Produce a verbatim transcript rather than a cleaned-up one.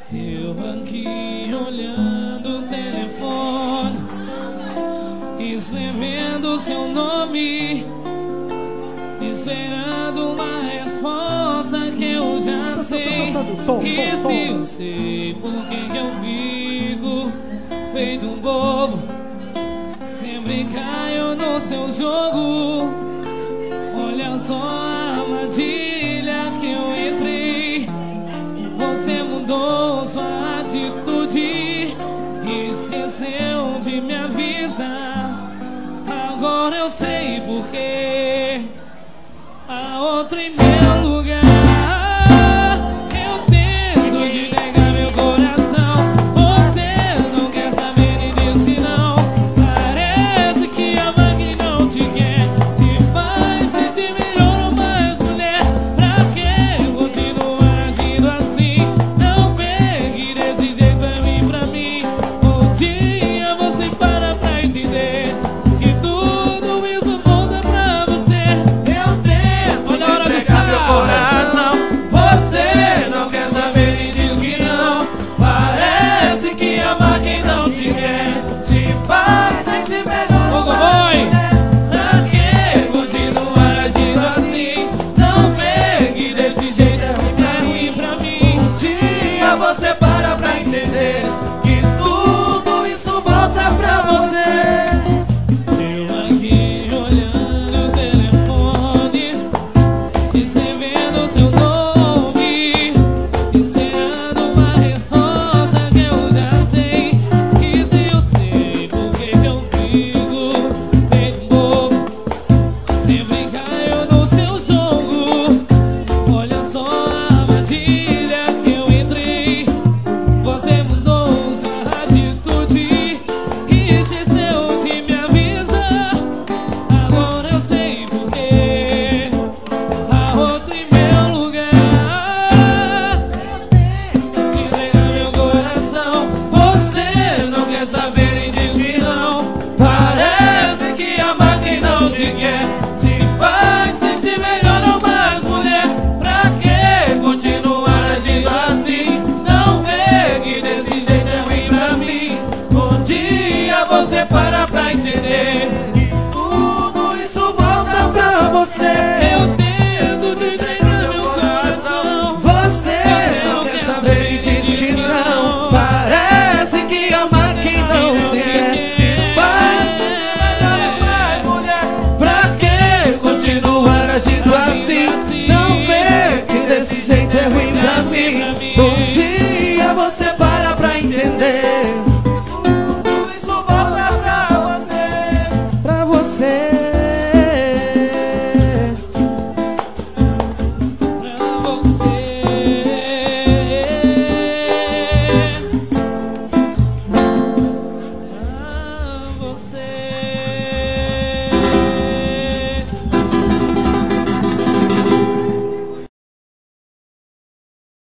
Eu aqui olhando o telefone, escrevendo seu nome, esperando uma resposta que eu já sei. E se eu sei por que que eu fico feito um bobo, sempre caio no seu jogo. Olha só a armadilha que eu entrei. Você mudou sua atitude e esqueceu de me avisar. Agora eu sei porque a outra em meu lugar. Eu tento de negar meu coração, você não quer saber nem diz que não. Parece que a máquina não te quer, te faz sentir melhor ou mais mulher. Pra que continuar agindo assim? Não pegue desse jeito pra mim, pra mim. Um dia você para pra entender que tudo isso volta pra você. Eu tento de entregar meu coração, você não quer saber e diz que não. Parece que a máquina não te quer, te faz sentir melhor ou mais mulher. Pra que continuar agindo assim? Não pegue desse jeito pra mim, pra mim. Um dia você para pra entender que tudo isso volta pra você. Eu aqui olhando o telefone, escrevendo seu nome, esperando uma resposta que eu já sei. E se eu sei por que que eu fico feito um bobo, sempre caio no seu jogo. Olha só a armadilha que eu entrei. Você mudou sua atitude e esqueceu de me avisar. Agora eu sei porque a outra em meu lugar. Te entregar meu coração, você não quer saber e diz que não. Parece que a máquina não te quer, te faz sentir melhor ou mais mulher. Pra que continuar agindo assim? Não pegue desse jeito, é ruim pra mim. Um dia você para pra entender que tudo isso volta pra você. Eu tento te entregar meu coração, você não quer saber e diz que não. Parece que a máquina não te quer, te faz melhor ou mais mulher. Pra que continuar agindo assim? Não vê que desse jeito é ruim pra mim. Um dia você